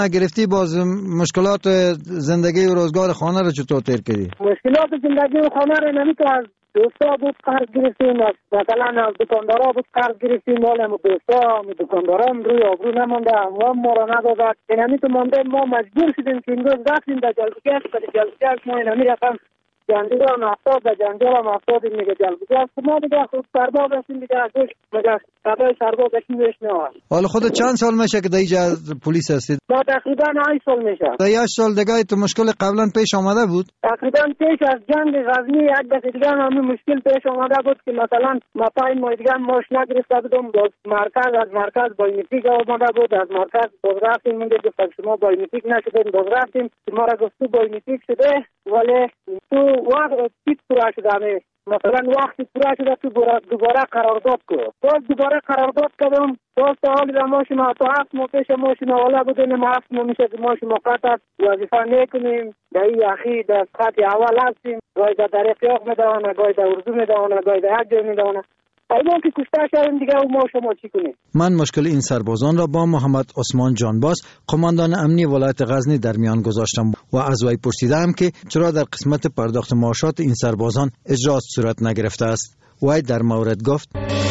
گرفتی باز مشکلات زندگی و روزگار خانه رو چطور تیر کردی؟ مشکلات زندگی و خانه رو نمی تو از دوستا بود قرض گرفتیم، مثلا از دکاندارا بود قرض گرفتیم، مال دوستا دکاندارام روی آبرو نمانده، هم ما را ندادد، اینمی تو مانده ما مجبور شدیم که این روز رفتیم در جلبگرد ما اینمی رقم جنجال هم 70 در جنجال هم 70 میگه جلبگرد ما دیگه خود سرباز هستیم دیگه گوش مگه سبای سرباز اکیمش نهار. حالا خودت چند سال میشه که در اینجا پلیس هستید؟ ما تقریبا 8 سال میشه. در 8 سال دیگه تو مشکل قبلا پیش آمده بود؟ تقریبا پیش از جنگ غزنی یک دفعه دیگه همین مشکل پیش آمده بود که مثلا مپای ما دیگه ماش نگرفته بودم، از مرکز بایومتریک آمده بود، از مرکز باز رفتیم میگه گفتن شما بایومتریک نشدین، باز رفتیم ما را گفت تو بایومتریک شده ولی تو وقت چیت پورا شده، مثلا وقتی پورا شده تو دوباره قرارداد کرد، باز دوباره قرارداد کردم، باز تا حالی را ما شما تا 7 ماه پیش ما شما والا بودیم، ما 7 ماه میشه که ما شما قطعت وظیفه نکنیم، در این اخی در خط اول هستیم، گاهی در دریق میدوانه، گاهی در اردو میدوانه، گاهی در یک جای میدوانه، اینا که کشته شدیم دیگه ما شما چی کنیم؟ من مشکل این سربازان را با محمد عثمان جانباز قماندان امنی ولایت غزنی در میان گذاشتم و از وی پرسیدم که چرا در قسمت پرداخت معاشات این سربازان اجراات صورت نگرفته است. وی در مورد گفت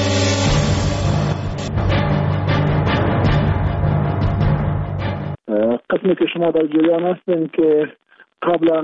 قسمی که شما در جریان هستین که قبلا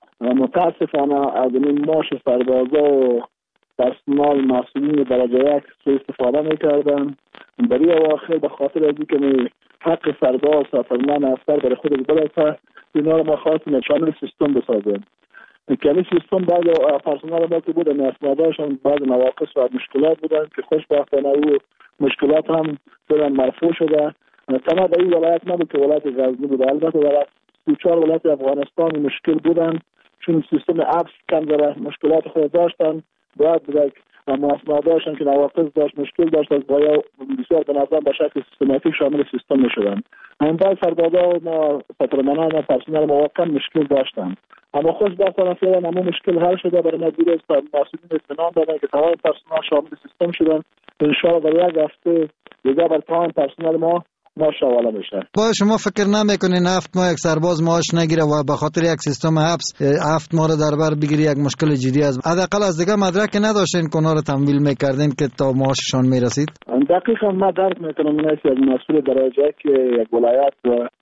متاسفانه از این معاش سربازا و پرسنل مسئولین درجه یک سوء استفاده میکردن. برای اواخر به خاطر از اینکه حق سرباز و فرمان افسر برای خود برسه اینا رو ما خواستیم شامل سیستم بسازیم که این سیستم بعد پرسنل ما که بودن اسناداشون بعض نواقص و مشکلات بودن که خوشبختانه او مشکلات هم فعلا مرفوع شده. تنها در این ولایت نبود که ولایت غزنی بود، البته در 34 ولایت افغانستان مشکل بودن چون سیستم افس کم ذره مشکلات خود داشتن، باید بودن اسناداشون که نواقص داشت مشکل داشت از باید بسیار به نظر به شکل سیستماتیک شامل سیستم میشدن. این بعد سربازا ما پترمنان و پرسنل مواقع مشکل داشتن، اما خوشبختانه فعلا همون مشکل حل شده. برای ما دیگه مسئولین اطمینان دادن که تمام پرسنل شامل سیستم شدن. ان شاء الله در یک هفته دیگه بر تمام پرسنل ما شواله میشه. با شما فکر نمیکنین 7 ماه یک سرباز معاش نگیره و به خاطر یک سیستم حبس 7 ماه رو در بر بگیری یک مشکل جدی است؟ حداقل از دیگه مدرک نداشتین که اونا رو تمویل میکردین که تا معاششان میرسید؟ دقیقاً ما درک میکنم من از مسئول درجه که یک ولایت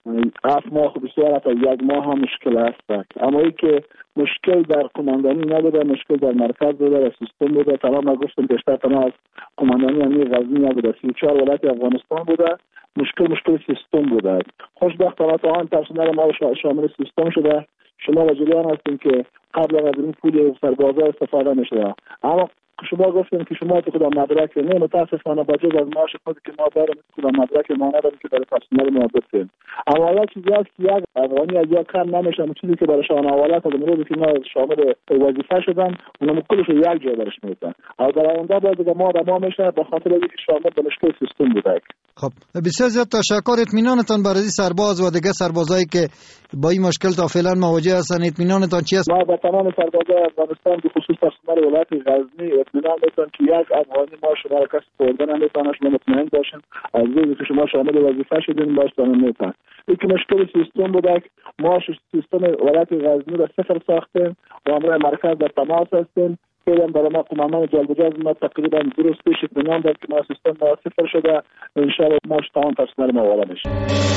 7 ماه بسیار تا 1 ماه هم مشکل است، اما ای که مشکل در قماندانی نبوده، مشکل در مرکز بوده، در سیستم بوده. تمام گفتم بیشتر تنها از قماندانی امنی غزنی نبوده، 34 ولایت افغانستان بوده. مشکل سیستم بوده. خوشبختانه تا آن پرسنل ما شامل سیستم شده. شما و جریان هستین که قبل از این پول سربازا استفاده میشه، اما شما گفتین که شما تو خودم مدرک نه، متاسفانه با جز از معاش خودی که ما داریم خودم مدرک ما نداریم که برای پرسنل ما بدیم. اما حالا چیزی هست که یک افغانی از یک کم نمیشه، چیزی که برای شان حوالت از امروز که ما شامل وظیفه شدن اونم کلش یک جا برش میتن. او در آینده باید ما میشه به خاطر اینکه شامل به مشکل سیستم بوده. خب بسیار زیاد تشکر. اطمینانتان برای سرباز و دیگه سربازایی که با این مشکل تا فعلا مواجه هستن اطمینانتان چی است؟ ما با تمام سربازای افغانستان به خصوص پرسنل ولایت غزنی اطمینان میتونم که یک افغانی ما شما را کسی خوردن نمیتونه. شما مطمئن باشین از روزی که شما شامل وظیفه شدین باشتان نمیتونه. یک مشکل سیستم بوده. ما سیستم ولایت غزنی را صفر ساختیم و امروز مرکز در تماس هستیم. فعلا برای ما قماندان جلبگرد ما تقریبا درست پیش اطمینان داد که ما سیستم ما صفر شده. ان شاء الله ما تمام پرسنل ما والا میشه.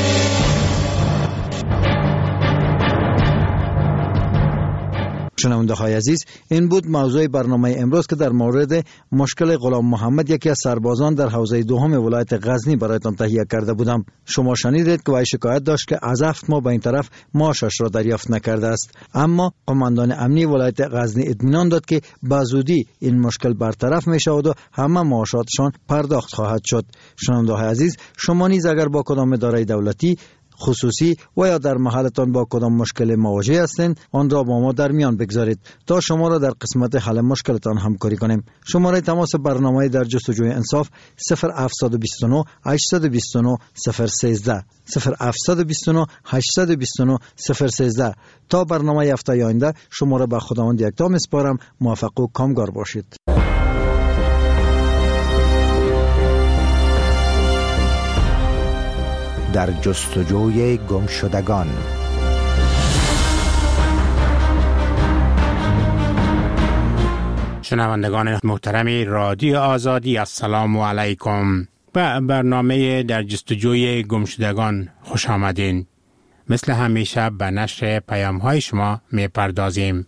شنونده های عزیز، این بود موضوع برنامه امروز که در مورد مشکل غلام محمد یکی از سربازان در حوزه دوم ولایت غزنی برایتان تهیه کرده بودم. شما شنیدید که وی شکایت داشت که از 7 ماه به این طرف معاشش را دریافت نکرده است، اما قماندان امنی ولایت غزنی اطمینان داد که به زودی این مشکل برطرف می شود و همه معاشاتشان پرداخت خواهد شد. شنونده های عزیز، شما نیز اگر با کدام اداره دولتی خصوصی و یا در محلتان با کدام مشکل مواجه هستند آن را با ما در میان بگذارید تا شما را در قسمت حل مشکلتان همکاری کنیم. شماره تماس برنامه در جستجوی انصاف 0729 829 013 0729 829 013. تا برنامه هفته آینده شما را به خداوند یکتا میسپارم. موفق و کامگار باشید. در جستجوی گمشدگان. شنوندگان محترم رادیو آزادی، السلام علیکم. به برنامه در جستجوی گمشدگان خوش آمدین. مثل همیشه به نشر پیام های شما می پردازیم.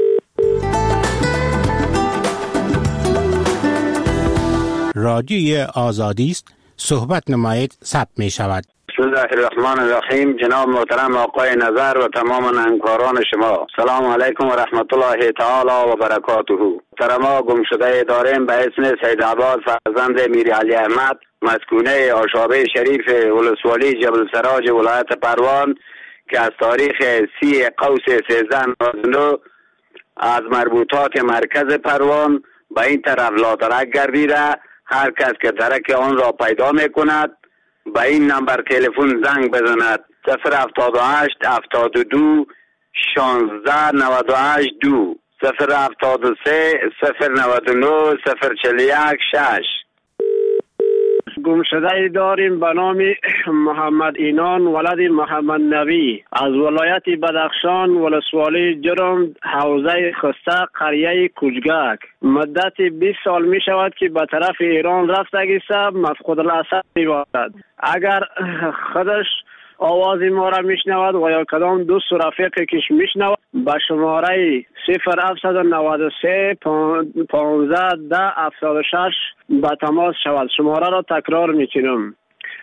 رادیوی آزادی است، صحبت نمایید ثبت می شود. بسم الله الرحمن الرحیم. جناب محترم آقای نظر و تمام همکاران شما، سلام علیکم و رحمت الله تعالی و برکاته. محترما، گمشده داریم به اسم سید عباس فرزند میر علی احمد، مسکونه آشابه شریف ولسوالی جبل سراج ولایت پروان، که از تاریخ 30 قوس 1399 از مربوطات مرکز پروان به این طرف لادرک گردیده. هر کس که درک آن را پیدا می کند به این نمبر تلفن زنگ بزند: 078 72 16 98 2 073 099 041 6. گمشده داریم به نام محمد اینان ولد محمد نبی از ولایت بدخشان، ولسوالی جرم، حوزه خسته، قریه کوچگک. مدت 20 سال می شود که به طرف ایران رفتگیسته، مفقود الاسد می باشد. اگر خودش آواز ما را میشنود و یا کدام دوست و رفیقی کش میشنود به شماره 0793 15 10 76 به تماس شود. شماره را تکرار میکنم: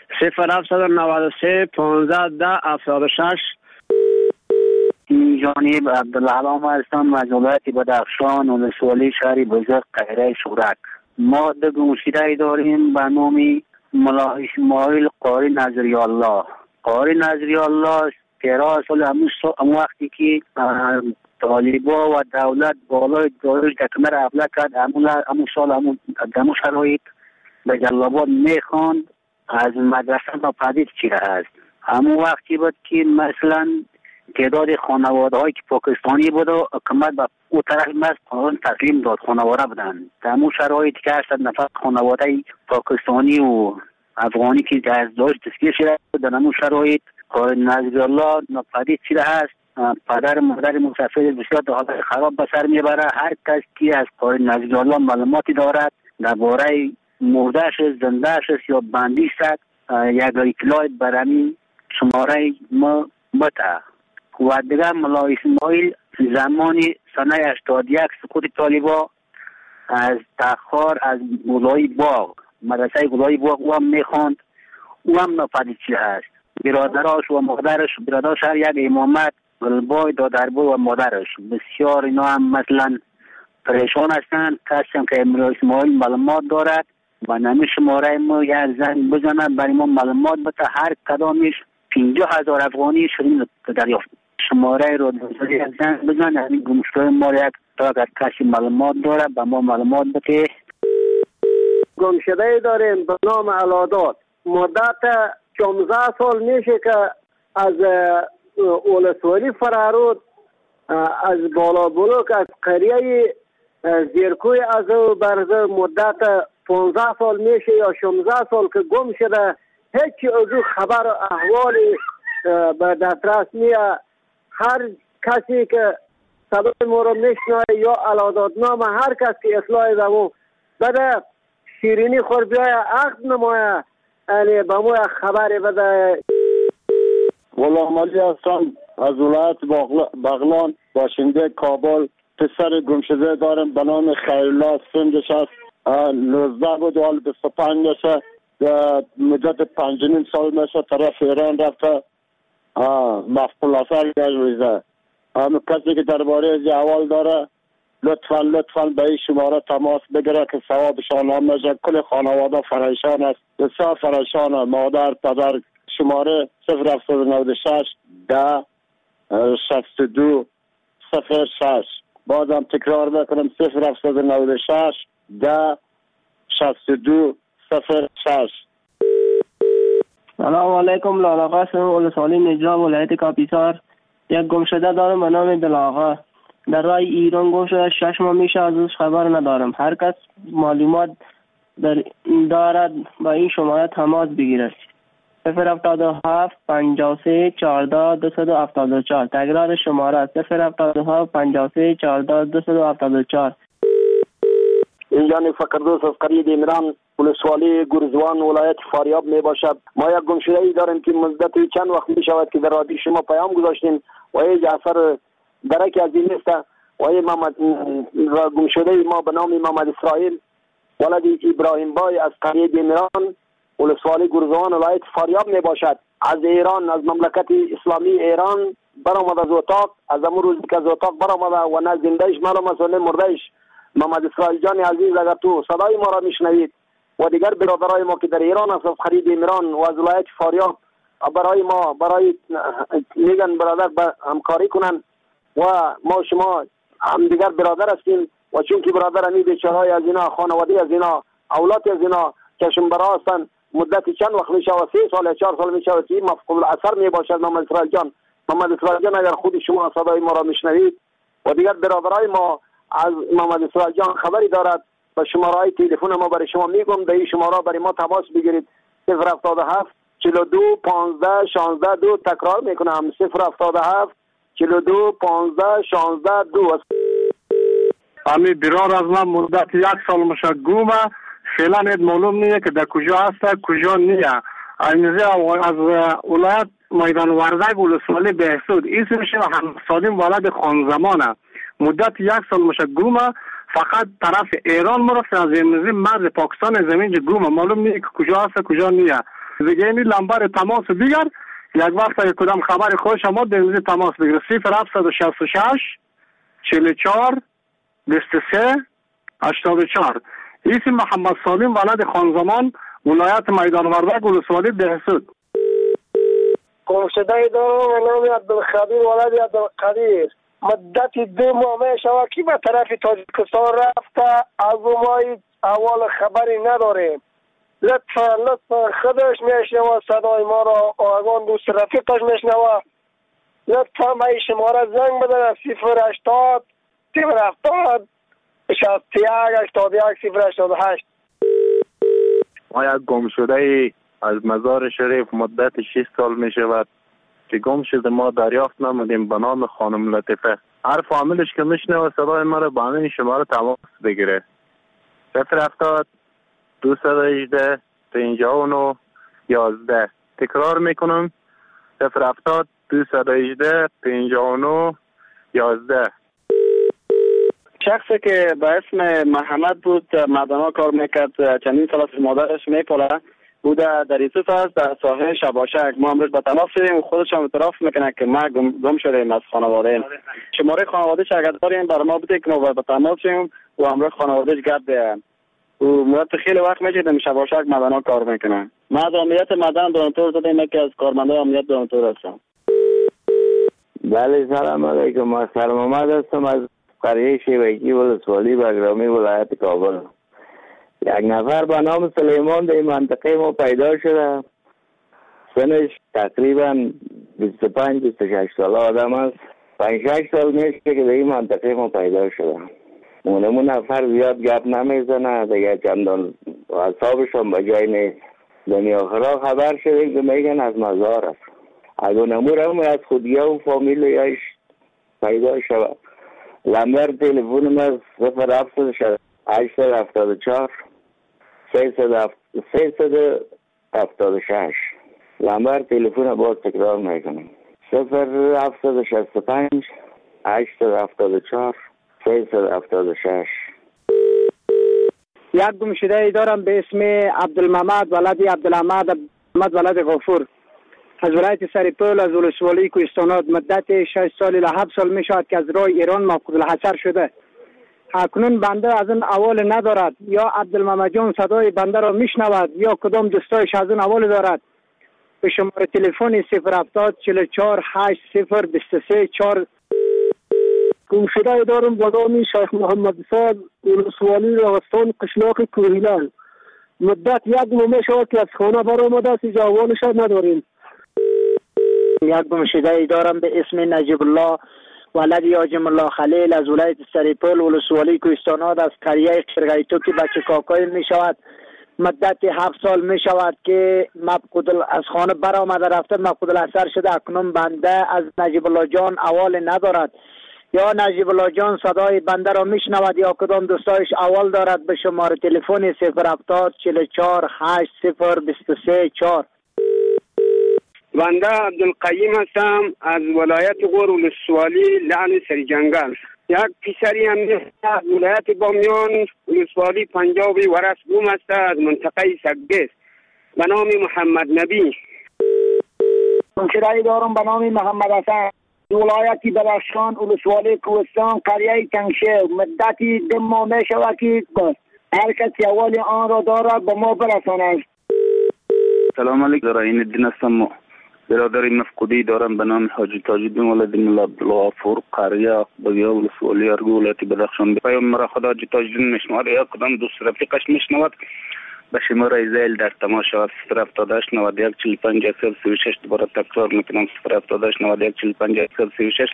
0793 15 10 76. این جانب عبدالعلام هستم از ولایت بدخشان، ولسوالی شهر بزرگ قریه شورک. ما دو گمشده داریم به نام ملا اسماعیل قاری نظری الله. قاری نظری الله 13 سال همون وقتی که طالبا و دولت بالای داروش دکمه را ابله کرد، همون سال همون شرایط به جلاباد میخواند از مدرسه تا پدید چیره هست. همون وقتی بود که مثلا تعداد خانواده هایی که پاکستانی بود و حکومت به او طرف از قانون تسلیم داد، خانواده بودن. در همون شرایط که 80 نفر خانواده پاکستانی و افغانی که از داشت دستگیر شده در همون شرایط قاری نظری الله ناپدید چیده هست. پدر مادر مسافر بسیار در حالت خراب به سر میبره. هر کس که از قاری نظری الله معلوماتی دارد درباره مردهش، زندهش یا بندیش است، یک اطلاع برمی شماره ما بده. و دیگر ملا اسماعیل زمانی سنه 81 سقوط طالبا از تخار از گلای باغ، مدرسه گلای باغ او هم میخواند، او هم ناپدید چیده هست. برادراش و مادرش، برادرش هر یک امامت، گلبای، دادربای و مادرش بسیار اینا هم مثلا پریشان هستند. کسی هم که ملا اسماعیل معلومات دارد و نمی شماره ما یک زنگ بزند برای ما معلومات بده. هر کدامش 50,000 افغانی شدیم دریافت. شماره رو یک زنگ بزن، همین گمشده ما یک تا اگر کسی معلومات دارد به ما معلومات بده. گمشده داریم به نام علادات. مدت 16 سال میشه که از ولسوالی فرارود، از بالا بلوک، از قریه زیرکوی از برزه مدت 15 سال میشه یا 16 سال که گم شده. هیچ از خبر و احوالی به دسترس نیه. هر کسی که سبب ما رو میشنه یا علاداتنامه، هر کس که اطلاعی به ما بده، شیرینی خور بیای عقد نمایه، یعنی به ما خبری بده. غلام علی هستم از ولایت بغلان، باشنده کابل. پسر گمشده دارم به نام خیرالله، سنش است 19 بود و حال 25 میشه. مدت 5.5 سال میشه طرف ایران رفته، مفقود الاثر گشته. همه کسی که درباره از احوال داره لطفاً به این شماره تماس بگیره که ثوابشان هم میشه. کل خانواده پریشان است، بسیار پریشان، مادر پدر. شماره 0796 10 62 06. بازم تکرار بکنم: 0796 10 62 06. سلام علیکم. لالاقا هستم، ولسوالی نجراب، ولایت کاپیسار. یک گمشده دارم به نام دلاغا. در راه ایران گم شده، 6 ماه میشه ازش خبر ندارم. هر کس معلومات دارد با این شماره تماس بگیرد. 077 53 14 274. تکرار شماره 077 53 14 274. اینجا فقردوس از قریه دیمران ولسوالی گرزوان ولایت فاریاب می باشد. ما یک گمشده ای داریم که مدت چند وقت می شود که در رادیو شما پیام گذاشتیم و هیچ اثر درکی از این نیست. و این گمشده ما به نام محمد اسرائیل ولد ابراهیم بای از قریه دیمران ولسوالی گرزوان ولایت فاریاب می باشد. از ایران، از مملکت اسلامی ایران برآمد از اتاق، از امروز روزی که از اتاق برآمد و نه زندهش معلوم است و نه مردهش. محمد اسرائیل جان عزیز، اگر تو صدای ما را میشنوید و دیگر برادرای ما که در ایران است، از خرید ایران و از ولایت فاریاب برای میگن برادر همکاری کنن و ما شما هم دیگر برادر هستیم و چون که برادر همی بیچارهای از اینا، خانواده از اینا، اولاد از اینا چشم برا هستن مدت چند وقت میشه و 3 سال 4 سال میشه و که مفقود الاثر میباشد. محمد اسرائیل جان اگر خود شما صدای ما را میشنوید و دیگر برادرای ما از محمد اسرائیل جان خبری دارد و شماره تلفن ما برای شما میگم، در این شماره برای ما تماس بگیرید. 077 42 15 16 2. تکرار میکنم 077 42 15 16 2. امی برار از من مدت 1 سال میشه گومه، فعلا معلوم نیه که در کجا هست کجا نیه. از ولایت میدان وردک ولسوالی بهسود اسمش هم سالم ولد خانزمانه. مدت 1 سال میشه گومه، فقط طرف ایران مرفت از این مرز پاکستان زمین گومه، معلوم نیه که کجا هست کجا نیه. دیگه این لمبر تماس دیگر یک وقت اگه کدام خبر خوش ما در تماس بگیره. 0766 44 23 84. اسم محمد سالم ولد خانزمان ولایت میدان وردک ولسوالی بهسود. گمشده دارم و نام عبدالخبیر ولد عبدالقدیر. مدت 2 ماه می شود که به طرف تاجیکستان رفته، از مای اول خبری نداریم. لطفا خودش میشنوه صدای ما را، آگان دوست رفیقش میشنوه. لطفا به این شماره زنگ بدن 080 070 61 81 088. ما یک گم شده ای از مزار شریف مدت 6 سال می شود که گم شده، ما دریافت نمودیم به نام خانم لطیفه. هر فامیلش که میشنوه صدای ما رو با همین شماره تماس بگیره. 070 218 59 11. تکرار میکنم 070 218 59 11. شخصی که به اسم محمد بود مدنا کار میکرد، چندین سال از مادرش میپاله بوده در یوسف است در ساحل شباشک. ما امروز به تماس شدیم، خودش هم اعتراف میکنه که ما گم شدیم از خانواده. شماره خانوادهش اگر داریم برای ما بده که ما به تماس شدیم و امروز خانوادهش گرد بیاین. او مدت خیلی وقت میشه در شباشک مدنا کار میکنه. ما از امنیت مدن دونتور زدیم که از کارمندان امنیت دونتور هستم. بله سلام علیکم، ما سلام آمد هستم از قریه شیوکی ولسوالی بگرامی ولایت کابل. یک نفر به نام سلیمان در این منطقه ما پیدا شده، سنش تقریبا 25-26 سال آدم است. 5-6 سال میشه که در این منطقه ما پیدا شده. اونمون نفر زیاد گپ نمیزنه دیگه، چندان حسابش هم به جای نیست. دنیا آخرا خبر شده که میگن از مزار است. اگه نمور هم از خودیه و فامیلیش پیدا شده. لمبر تلفون ما 07874 376. لمبر تلفون باز تکرار میکنم 0765 874 376. یک گمشده ای دارم به اسم عبدالمحمد ولد عبدالحمد ولد غفور از ولایت سرپل از ولسوالی کوهستانات. مدت 6 سال الی 7 سال می شود که از راه ایران مفقود الحصر شده. اکنون بنده از این اول ندارد، یا عبدالمحمد جان صدای بنده را میشنود یا کدام دوستایش از این اول دارد. به شماره تلفن 070 44 80 23 4. گمشده دارم با نام شیخ محمد صاد ولسوالی راغستان قشلاق کوهیلان. مدت 1 ماه می شود که از خانه برآمده است، جوانش نداریم. یک گمشده دارم به اسم نجیب الله ولد یاجم الله خلیل از ولایت سرپل ولسوالی کوهستانات از قریه خرگیتو که بچه کاکای می شود. مدت 7 سال می شود که مفقود از خانه برآمده رفته، مفقود الاثر شده. اکنون بنده از نجیب الله جان احوال ندارد، یا نجیب الله جان صدای بنده را میشنود یا کدام دوستایش احوال دارد، به شماره تلفن 070 44 80 23 4. بنده عبدالقیم هستم از ولایت غور ولسوالی لعن سرجنگل. یک پسری هم از ولایت بامیان ولسوالی پنجابی ورس گم است از منطقه سگدیس به نام محمد نبی. همشهری دارم به نام محمد حسن، ولایت بدخشان ولسوالی کوهستان قریه تنگشیر. مدتی 2 ماه می شود که هر کسی اول آن را دارد به ما برساند. سلام علیکم، این الدین هستم. برادری مفقودی دارم به نام حاجی تاج‌الدین ولد ملا عبدالغفور قریه بگیا ولسوالی ارگو ولایت بدخشان. پیام مرا خدا حاجی تاج‌الدین میشنود یا کدام دوست رفیقش میشنود به شماره زیل در تماس شود 078 91 45 36. دوباره تکرار میکنم 078 91 45 36.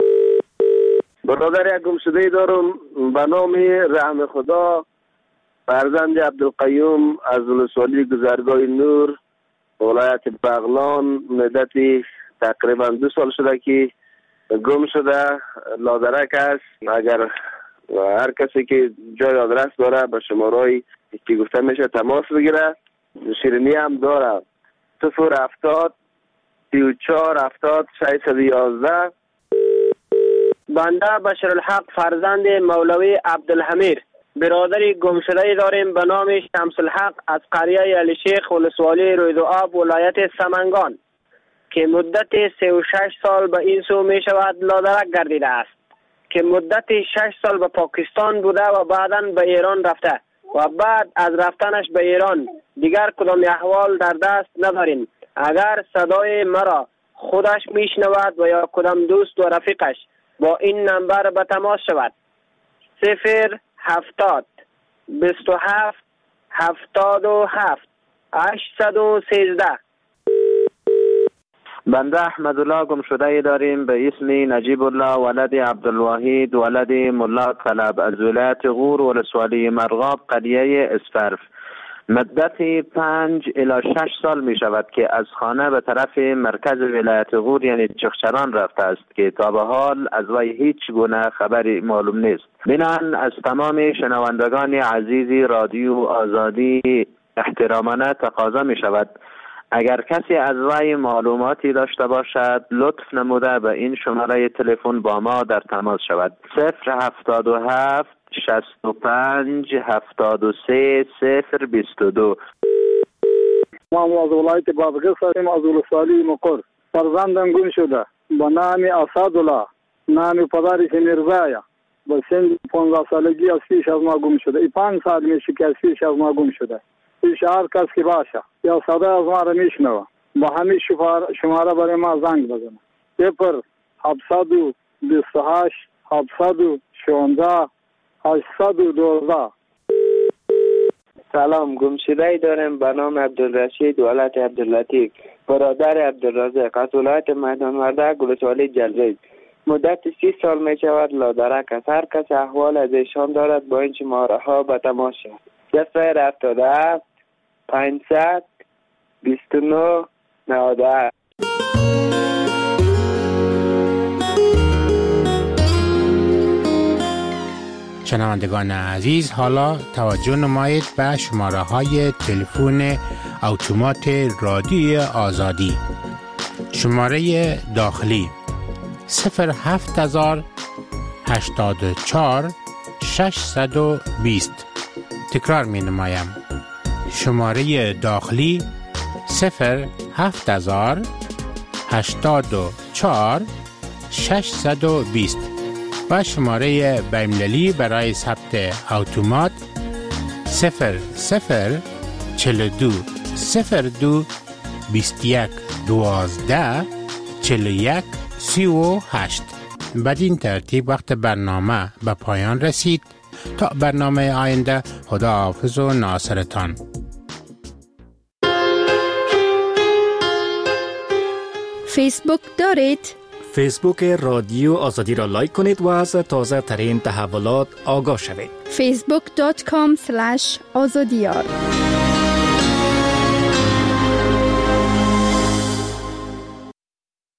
برادر یک گمشده دارم به نام رحم خدا، فرزند عبدالقیوم از ولسوالی گذرگاه نور ولایت بغلان. مدتی تقریبا 2 سال شده که گم شده، لادرک است. اگر هر کسی که جای آدرس داره به شماره‌ای که گفته میشه تماس بگیره. شیرینی هم داره 070 34 70 611. بنده بشرالحق فرزند مولوی عبدالحمیر، برادری گمشده داریم به نام شمس الحق از قریه علی شیخ ولسوالی رویدوآب ولایت سمنگان که مدت 36 سال به این سو می شود لادرک گردیده است، که مدت 6 سال به پاکستان بوده و بعداً به ایران رفته و بعد از رفتنش به ایران دیگر کدام احوال در دست نداریم. اگر صدای مرا خودش میشنود و یا کدام دوست و رفیقش با این نمبر به تماس شود 070 27 77 813. بنده احمدالله گمشده داریم به اسم نجیب الله ولد عبدالواحد ولد ملا طلب از ولایت غور ولسوالی مرغاب قریه اسفرف. مدت 5 الی 6 سال می شود که از خانه به طرف مرکز ولایت غور یعنی چخچران رفته است که تا به حال از وی هیچ گونه خبری معلوم نیست. بنان از تمام شنوندگان عزیز رادیو آزادی احترامانه تقاضا می شود اگر کسی از وی معلوماتی داشته باشد لطف نموده به این شماره تلفن با ما در تماس شود 077 65 73 022. ما از ولایت بادغیس هستیم، از ولسوالی مقر. فرزندم گم شده با نام اسدالله، نام پدرش میرزایا. با سن 15 سالگی از پیش از ما گم شده. 5 سال میشه که از پیش از ما گم شده. پیش هر کس که باشه یا صدا از ما را میشنوه با همین شماره برای ما زنگ بزنه 0728 716 812. سلام، گمشده دارم به نام عبدالرشید ولد عبداللطیف، برادر عبدالرزاق از ولایت میدان وردک ولسوالی جلریز. مدت 30 سال می شود لادرک است. هر کس احوال از ایشان دارد با این شماره ها به تماس شود 077 500 29 98. شنوندگان عزیز، حالا توجه نمایید به شماره های تلفن اتومات رادیو آزادی. شماره داخلی 07000 84 620. تکرار می نمایم. شماره داخلی 07000 84 620 و شماره بین‌المللی برای ثبت اتومات 0042 02 21 12 41 38. بدین ترتیب وقت برنامه به پایان رسید. تا برنامه آینده، خداحافظ و ناصرتان. فیسبوک دارید؟ فیسبوک رادیو آزادی را لایک کنید و از تازه ترین تحولات آگاه شوید. facebook.com/azadiyar